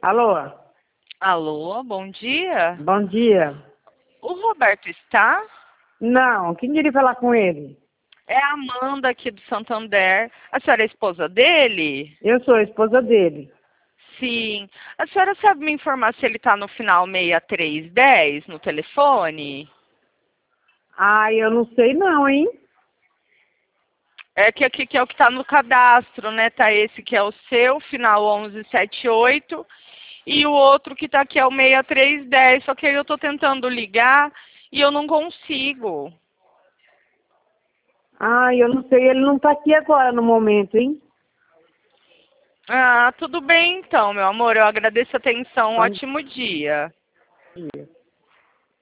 Alô? Alô, bom dia. Bom dia. O Roberto está? Não, quem queria falar com ele? É a Amanda aqui do Santander. A senhora é esposa dele? Eu sou a esposa dele. Sim. A senhora sabe me informar se ele está no final 6310 no telefone? Ah, eu não sei não, hein? É que aqui que é o que está no cadastro, né? Tá esse que é o seu, final 1178. E o outro que está aqui é o 6310. Só que aí eu estou tentando ligar e eu não consigo. Ah, eu não sei, ele não tá aqui agora no momento, hein? Ah, tudo bem então, meu amor. Eu agradeço a atenção. Um Bom ótimo dia. dia.